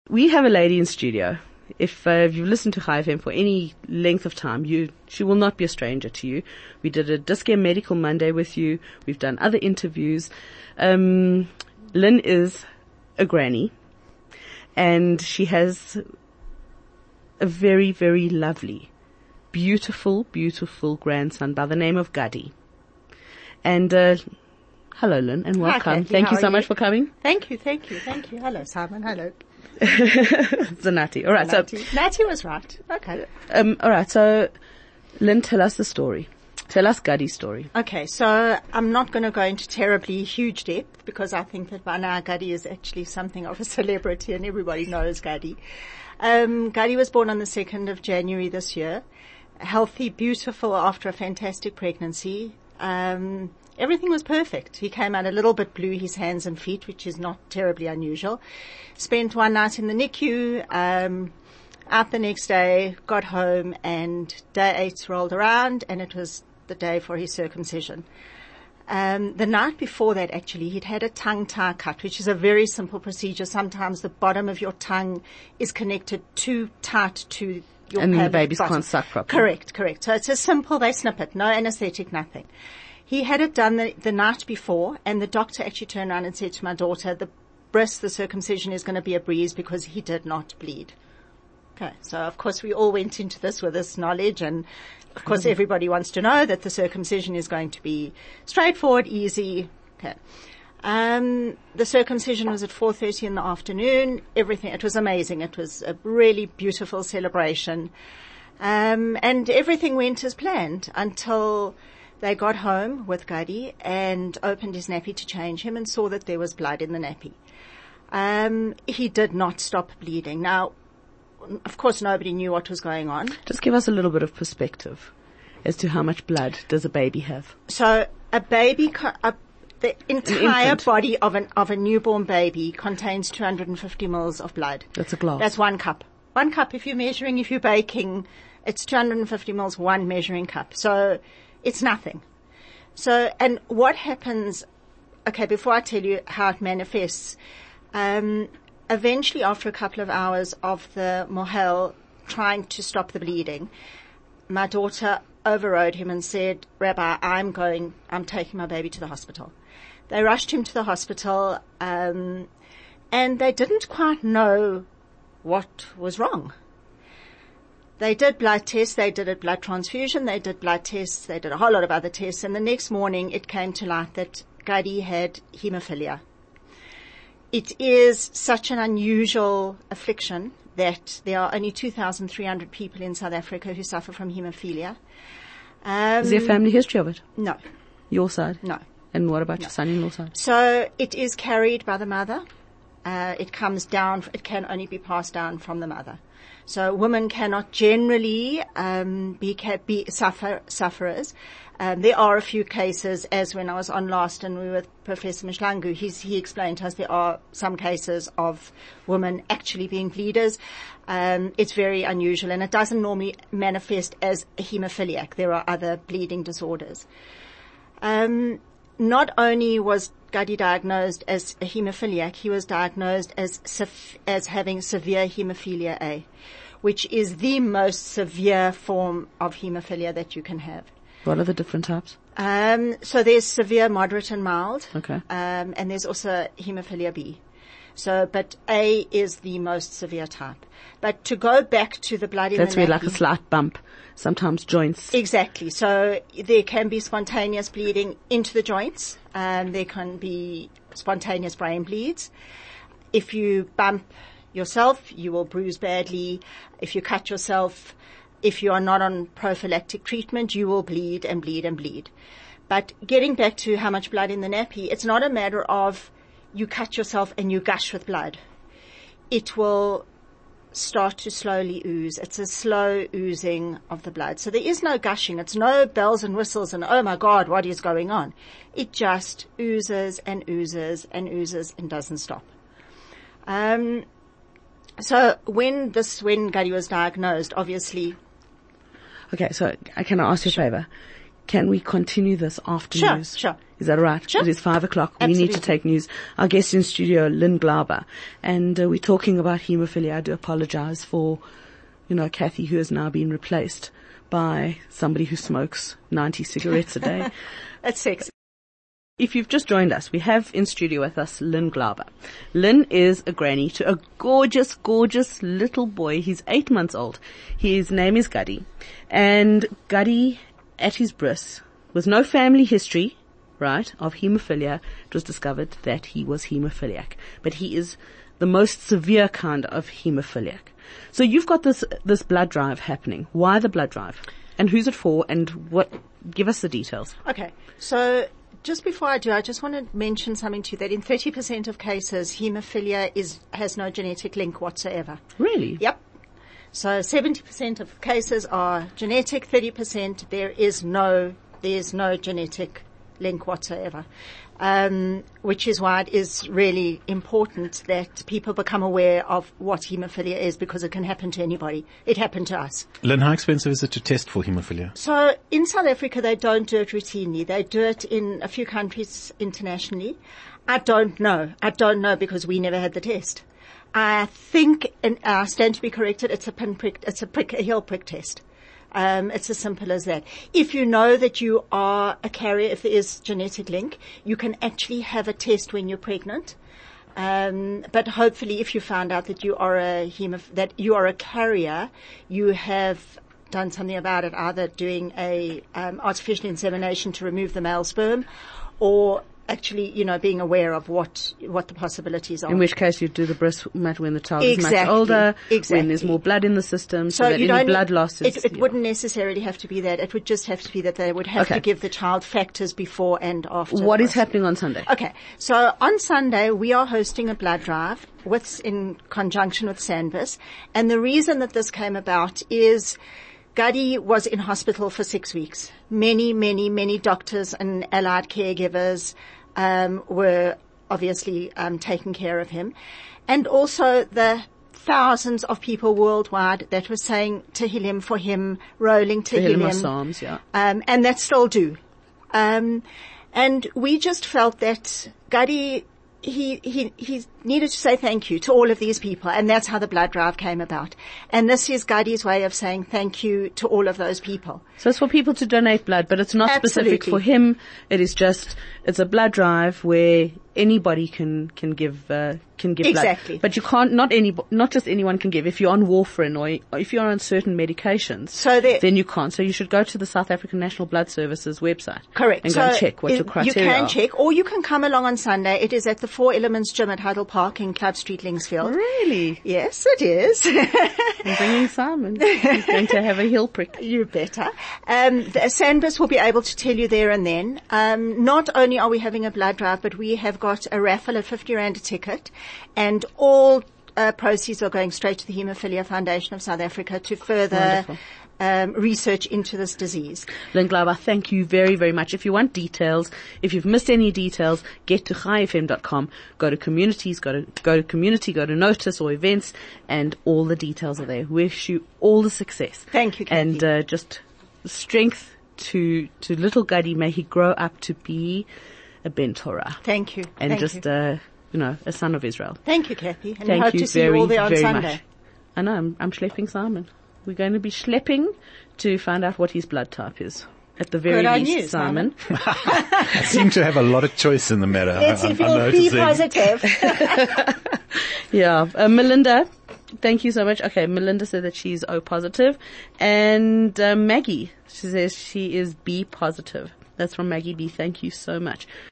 We have a lady in studio. If you've listened to Chai FM for any length of time, she will not be a stranger to you. We did a Dischem Medical Monday with you. We've done other interviews. Lynn is a granny, and she has a very, very lovely, beautiful, beautiful grandson by the name of Gadi. And hello, Lynn, and welcome. Hi, Kathy. Thank you How so are much you? for coming. Thank you. Hello, Simon. Hello. Zanati. All right. Nati was right. Okay. All right. So, Lynn, tell us the story. Tell us Gadi's story. Okay, so I'm not going to go into terribly huge depth because I think that by now Gadi is actually something of a celebrity and everybody knows Gadi. Gadi was born on the 2nd of January this year. Healthy, beautiful after a fantastic pregnancy. Everything was perfect. He came out a little bit blue, his hands and feet, which is not terribly unusual. Spent one night in the NICU, out the next day, got home, and day 8 rolled around, and it was the day for his circumcision. The night before that, actually, he'd had a tongue tie cut, which is a very simple procedure. Sometimes the bottom of your tongue is connected too tight to your And then the pelvic babies bottom. can't suck properly. Correct. So it's a simple, they snip it, no anesthetic, nothing. He had it done the night before, and the doctor actually turned around and said to my daughter, the circumcision is going to be a breeze because he did not bleed. Okay, so of course we all went into this with this knowledge, and of course everybody wants to know that the circumcision is going to be straightforward, easy. Okay. The circumcision was at 4:30 in the afternoon. It was amazing. It was a really beautiful celebration. And everything went as planned until they got home with Gadi and opened his nappy to change him and saw that there was blood in the nappy. He did not stop bleeding. Now, of course, nobody knew what was going on. Just give us a little bit of perspective as to how much blood does a baby have. So a baby, the entire infant. body of a newborn baby contains 250 mils of blood. That's a glass. That's 1 cup. 1 cup, if you're baking, it's 250 mils, 1 measuring cup. So it's nothing. So, and what happens, okay, before I tell you how it manifests, eventually after a couple of hours of the mohel trying to stop the bleeding, my daughter overrode him and said, Rabbi, I'm taking my baby to the hospital. They rushed him to the hospital, and they didn't quite know what was wrong. They did blood tests, they did a blood transfusion, they did blood tests, they did a whole lot of other tests, and the next morning it came to light that Gadi had hemophilia. It is such an unusual affliction that there are only 2,300 people in South Africa who suffer from hemophilia. Is there a family history of it? No. Your side? No. And what about your son-in-law's side? So it is carried by the mother. It comes down, it can only be passed down from the mother. So women cannot generally be sufferers. There are a few cases, as when I was on last and we were with Professor Mishlangu, he explained to us there are some cases of women actually being bleeders. It's very unusual, and it doesn't normally manifest as a hemophiliac. There are other bleeding disorders. Not only was Gadi diagnosed as a hemophiliac, he was diagnosed as having severe hemophilia A, which is the most severe form of hemophilia that you can have. What are the different types? So there's severe, moderate, and mild. Okay. And there's also hemophilia B. So, but A is the most severe type. But to go back to the blood in the nappy. That's where like a slight bump, sometimes joints. Exactly. So there can be spontaneous bleeding into the joints. There can be spontaneous brain bleeds. If you bump yourself, you will bruise badly. If you cut yourself, if you are not on prophylactic treatment, you will bleed and bleed and bleed. But getting back to how much blood in the nappy, it's not a matter of you cut yourself and you gush with blood. It will start to slowly ooze. It's a slow oozing of the blood. So there is no gushing. It's no bells and whistles and, oh my God, what is going on? It just oozes and oozes and oozes and doesn't stop. So when Gadi was diagnosed, obviously. Okay, so can I ask you a favor? can we continue this after Sure, news? sure. Is that all right? Sure. It is 5 o'clock. We Absolutely. need to take news. Our guest in studio, Lynn Glauber. And we're talking about haemophilia. I do apologize for, Kathy, who has now been replaced by somebody who smokes 90 cigarettes a day. That's sexy. If you've just joined us, we have in studio with us Lynn Glauber. Lynn is a granny to a gorgeous, gorgeous little boy. He's 8 months old. His name is Guddy. And Guddy, at his bris, with no family history, right, of haemophilia, it was discovered that he was haemophiliac. But he is the most severe kind of haemophiliac. So you've got this blood drive happening. Why the blood drive? And who's it for? And give us the details. Okay. So just before I do, I just want to mention something to you, that in 30% of cases, haemophilia has no genetic link whatsoever. Really? Yep. So 70% of cases are genetic, 30% there's no genetic link whatsoever. Which is why it is really important that people become aware of what haemophilia is, because it can happen to anybody. It happened to us. Lynn, how expensive is it to test for haemophilia? So in South Africa, they don't do it routinely. They do it in a few countries internationally. I don't know because we never had the test. I think, and I stand to be corrected, it's a heel prick test. It's as simple as that. If you know that you are a carrier, if there is genetic link, you can actually have a test when you're pregnant. But hopefully, if you found out that you are a carrier, you have done something about it, either doing a artificial insemination to remove the male sperm, or actually, being aware of what the possibilities are. In which case you do the breast mat when the child is much Exactly. older, Exactly. when there's more blood in the system, so that you any don't, blood loss is... It wouldn't necessarily have to be that. It would just have to be that they would have Okay. to give the child factors before and after. What the is happening on Sunday? Okay, so on Sunday we are hosting a blood drive in conjunction with SANBIS, and the reason that this came about is Guddy was in hospital for 6 weeks. Many doctors and allied caregivers were obviously taking care of him, and also the thousands of people worldwide that were saying Tehillim for him, rolling Tehillim, Psalms, yeah. and that still do. And we just felt that Guddy, he needed to say thank you to all of these people, and that's how the blood drive came about. And this is Guddy's way of saying thank you to all of those people. So it's for people to donate blood, but it's not specific Absolutely. for him. It's a blood drive where anybody can give Exactly. blood. But you can't, not just anyone can give. If you're on warfarin or if you're on certain medications, then you can't. So you should go to the South African National Blood Services website. Correct. And go and check what your criteria You can are. check, or you can come along on Sunday. It is at the Four Elements Gym at Huddle Park in Club Street, Linksfield. Really? Yes, it is. I'm bringing Simon. He's going to have a heel prick. You better. The SANBIS will be able to tell you there and then. Not only are we having a blood drive, but we have got a raffle at 50 Rand a ticket, and all proceeds are going straight to the Haemophilia Foundation of South Africa to further research into this disease. Lynn Glauber, thank you very, very much. If you want details, if you've missed any details, get to chaifm.com, go to communities, go to community, go to notice or events, and all the details are there. Wish you all the success. Thank you, Kathy. And just strength to little Guddy. May he grow up to be a Ben Torah. Thank you. And Thank just, you. A son of Israel. Thank you, Kathy. And Thank I hope you to see you all there on very Sunday. much. I know, I'm schlepping Simon. We're going to be schlepping to find out what his blood type is. At the very Good on least, you, Simon. I seem to have a lot of choice in the matter. Let's see if you'll be positive. Yeah. Melinda, thank you so much. Okay, Melinda said that she's O positive. And Maggie, she says she is B positive. That's from Maggie B. Thank you so much.